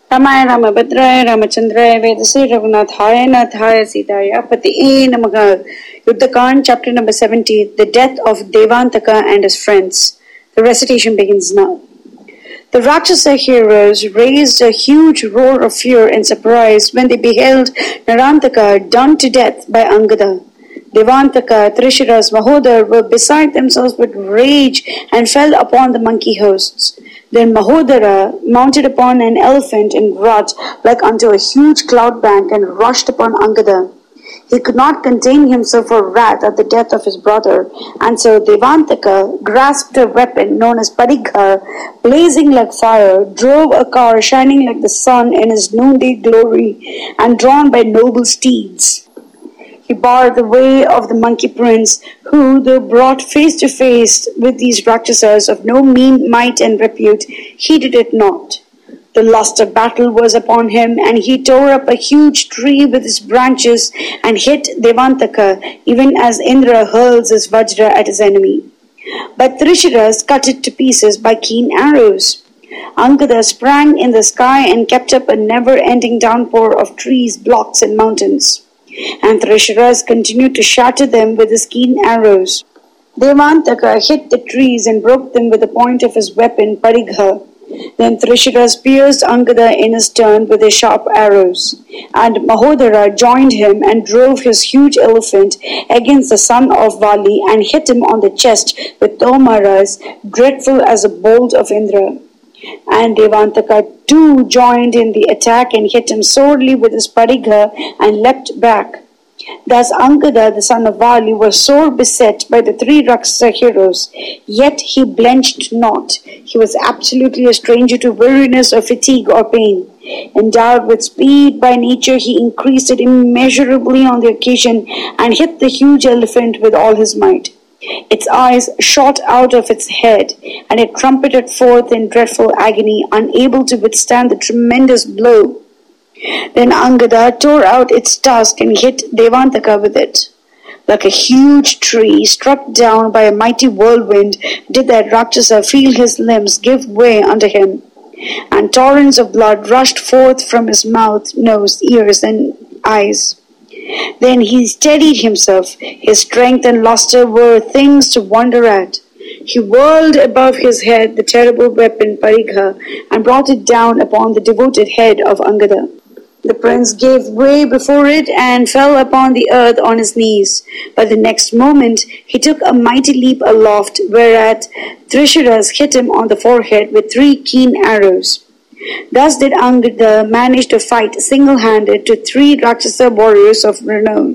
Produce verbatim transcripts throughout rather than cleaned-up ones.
Ramaya Ramabhadraya Ramachandraya Vedase Raghunathaya Nathaya Sitaya Patiye Namaha. Yuddhakaand, chapter number seventy, the death of Devantaka and his friends. The recitation begins now. The Rakshasa heroes raised a huge roar of fear and surprise when they beheld Narantaka done to death by Angada. Devantaka, Trishira's Mahodar were beside themselves with rage and fell upon the monkey hosts. Then Mahodara mounted upon an elephant in wrath like unto a huge cloud bank and rushed upon Angada. He could not contain himself for wrath at the death of his brother, and so Devantaka grasped a weapon known as Parigha, blazing like fire, drove a car shining like the sun in his noonday glory, and drawn by noble steeds. He barred the way of the monkey prince, who, though brought face to face with these Rakshasas of no mean might and repute, heeded it not. The lust of battle was upon him, and he tore up a huge tree with his branches and hit Devantaka, even as Indra hurls his Vajra at his enemy. But Trishiras cut it to pieces by keen arrows. Angada sprang in the sky and kept up a never-ending downpour of trees, blocks, and mountains. And Trishiras continued to shatter them with his keen arrows. Devantaka hit the trees and broke them with the point of his weapon, Parigha. Then Trishiras pierced Angada in his turn with his sharp arrows. And Mahodara joined him and drove his huge elephant against the son of Vali and hit him on the chest with Tomaras, dreadful as a bolt of Indra. And Devantaka too joined in the attack and hit him sorely with his Parigha and leapt back. Thus Angada, the son of Vali, was sore beset by the three Rakshasa heroes, yet he blenched not. He was absolutely a stranger to weariness or fatigue or pain. Endowed with speed by nature, he increased it immeasurably on the occasion and hit the huge elephant with all his might. Its eyes shot out of its head, and it trumpeted forth in dreadful agony, unable to withstand the tremendous blow. Then Angada tore out its tusk and hit Devantaka with it. Like a huge tree struck down by a mighty whirlwind, did that Rakshasa feel his limbs give way under him, and torrents of blood rushed forth from his mouth, nose, ears, and eyes. Then he steadied himself. His strength and luster were things to wonder at. He whirled above his head the terrible weapon Parigha and brought it down upon the devoted head of Angada. The prince gave way before it and fell upon the earth on his knees. But the next moment he took a mighty leap aloft, whereat Trishiras hit him on the forehead with three keen arrows. Thus did Angada manage to fight single-handed to three Rakshasa warriors of renown.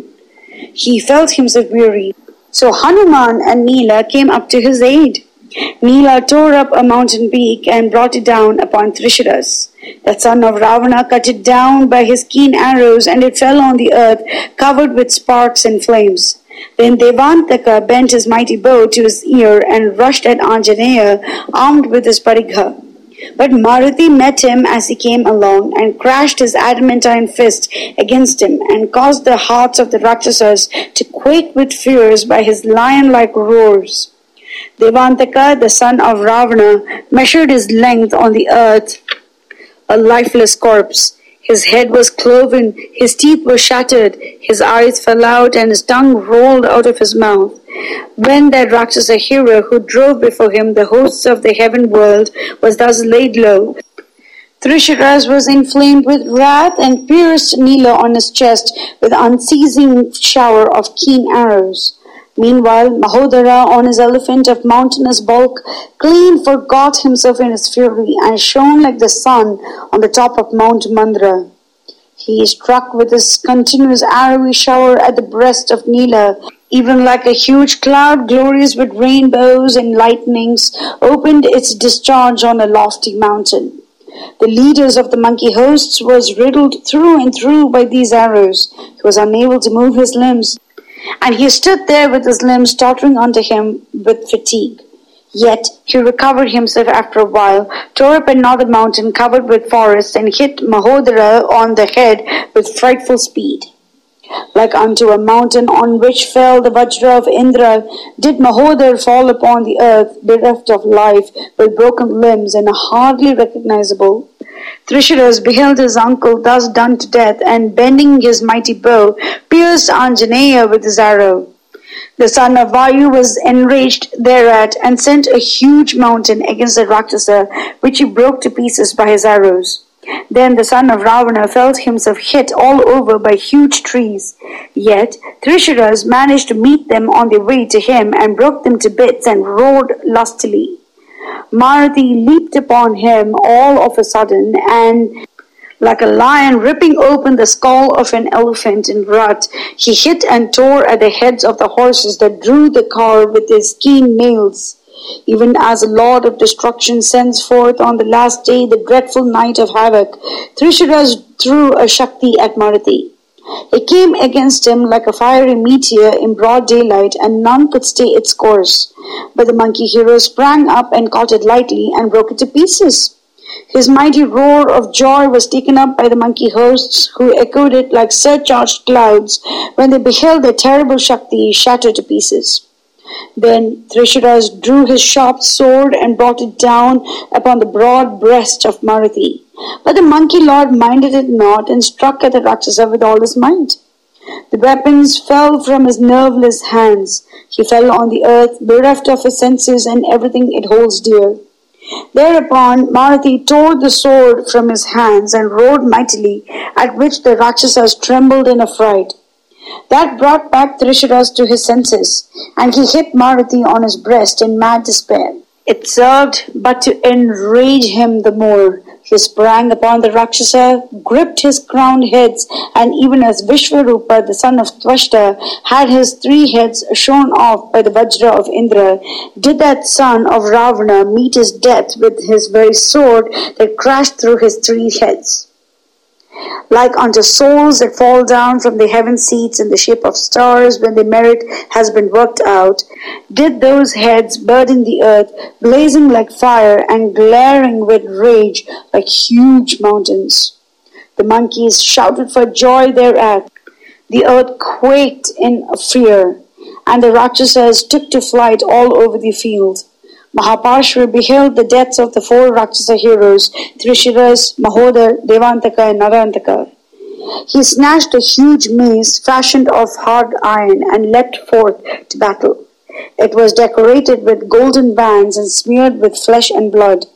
He felt himself weary, so Hanuman and Nila came up to his aid. Nila tore up a mountain peak and brought it down upon Trishiras. The son of Ravana cut it down by his keen arrows, and it fell on the earth, covered with sparks and flames. Then Devantaka bent his mighty bow to his ear and rushed at Anjaneya, armed with his Parigha. But Maruti met him as he came along and crashed his adamantine fist against him and caused the hearts of the Rakshasas to quake with fears by his lion-like roars. Devantaka, the son of Ravana, measured his length on the earth, a lifeless corpse. His head was cloven, his teeth were shattered, his eyes fell out, and his tongue rolled out of his mouth. When that Rakshasa hero who drove before him the hosts of the heaven world was thus laid low, Trishiras was inflamed with wrath and pierced Nila on his chest with unceasing shower of keen arrows. Meanwhile, Mahodara, on his elephant of mountainous bulk, clean forgot himself in his fury and shone like the sun on the top of Mount Mandara. He struck with his continuous arrowy shower at the breast of Nila, even like a huge cloud glorious with rainbows and lightnings, opened its discharge on a lofty mountain. The leaders of the monkey hosts was riddled through and through by these arrows. He was unable to move his limbs, and he stood there with his limbs tottering under him with fatigue. Yet he recovered himself after a while, tore up another mountain covered with forests, and hit Mahodara on the head with frightful speed. Like unto a mountain on which fell the Vajra of Indra, did Mahodar fall upon the earth, bereft of life, with broken limbs and hardly recognizable. Trisharas beheld his uncle thus done to death, and bending his mighty bow, pierced Anjaneya with his arrow. The son of Vayu was enraged thereat, and sent a huge mountain against the Rakshasa, which he broke to pieces by his arrows. Then the son of Ravana felt himself hit all over by huge trees. Yet Trisharas managed to meet them on their way to him, and broke them to bits and roared lustily. Marathi leaped upon him all of a sudden, and like a lion ripping open the skull of an elephant in rut, he hit and tore at the heads of the horses that drew the car with his keen nails. Even as the Lord of Destruction sends forth on the last day the dreadful night of havoc, Trisharas threw a Shakti at Marathi. It came against him like a fiery meteor in broad daylight, and none could stay its course. But the monkey hero sprang up and caught it lightly and broke it to pieces. His mighty roar of joy was taken up by the monkey hosts, who echoed it like surcharged clouds when they beheld their terrible Shakti shattered to pieces. Then Trisharas drew his sharp sword and brought it down upon the broad breast of Marathi. But the monkey lord minded it not, and struck at the Rakshasa with all his might. The weapons fell from his nerveless hands. He fell on the earth, bereft of his senses and everything it holds dear. Thereupon Marathi tore the sword from his hands and roared mightily, at which the Rakshasas trembled in affright. That brought back Trisharas to his senses, and he hit Marathi on his breast in mad despair. It served but to enrage him the more. He sprang upon the Rakshasa, gripped his crowned heads, and even as Vishwarupa, the son of Twashta, had his three heads shorn off by the Vajra of Indra, did that son of Ravana meet his death with his very sword that crashed through his three heads. Like unto souls that fall down from the heaven seats in the shape of stars when their merit has been worked out, did those heads burden the earth, blazing like fire and glaring with rage like huge mountains. The monkeys shouted for joy thereat. The earth quaked in fear, and the Rakshasas took to flight all over the field. Mahaparshva beheld the deaths of the four Rakshasa heroes, Trisharas, Mahodar, Devantaka and Narantaka. He snatched a huge mace fashioned of hard iron and leapt forth to battle. It was decorated with golden bands and smeared with flesh and blood.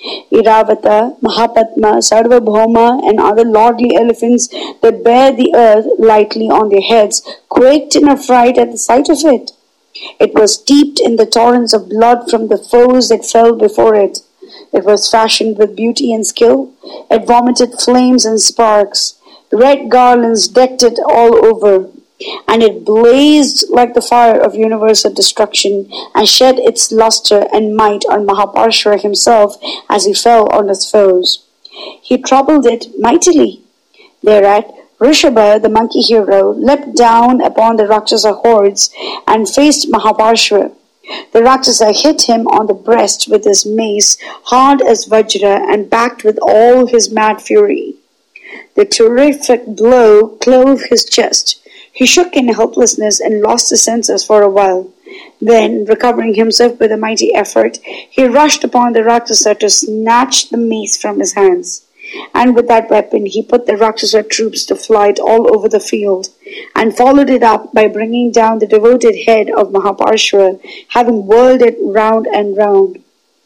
Iravata, Mahapadma, Sarvabhauma and other lordly elephants that bear the earth lightly on their heads quaked in affright at the sight of it. It was steeped in the torrents of blood from the foes that fell before it. It was fashioned with beauty and skill. It vomited flames and sparks. Red garlands decked it all over, and it blazed like the fire of universal destruction, and shed its luster and might on Mahaparshva himself as he fell on his foes. He troubled it mightily. Thereat Rishabha, the monkey hero, leapt down upon the Rakshasa hordes and faced Mahaparshva. The Rakshasa hit him on the breast with his mace, hard as Vajra, and backed with all his mad fury. The terrific blow clove his chest. He shook in helplessness and lost his senses for a while. Then, recovering himself with a mighty effort, he rushed upon the Rakshasa to snatch the mace from his hands. And with that weapon he put the Rakshasa troops to flight all over the field, and followed it up by bringing down the devoted head of Mahaparshva, having whirled it round and round.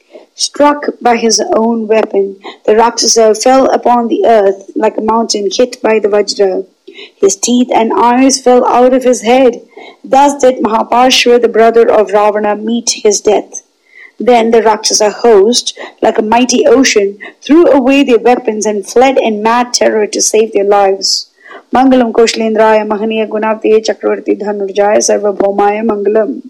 Struck by his own weapon, the Rakshasa fell upon the earth like a mountain hit by the Vajra. His teeth and eyes fell out of his head. Thus did Mahaparshva, the brother of Ravana, meet his death. Then the Rakshasa host, like a mighty ocean, threw away their weapons and fled in mad terror to save their lives. Mangalam Koshlendraya Mahaniya Gunavate Chakravarti Dhanurjaya Sarvabhaumaya Mangalam.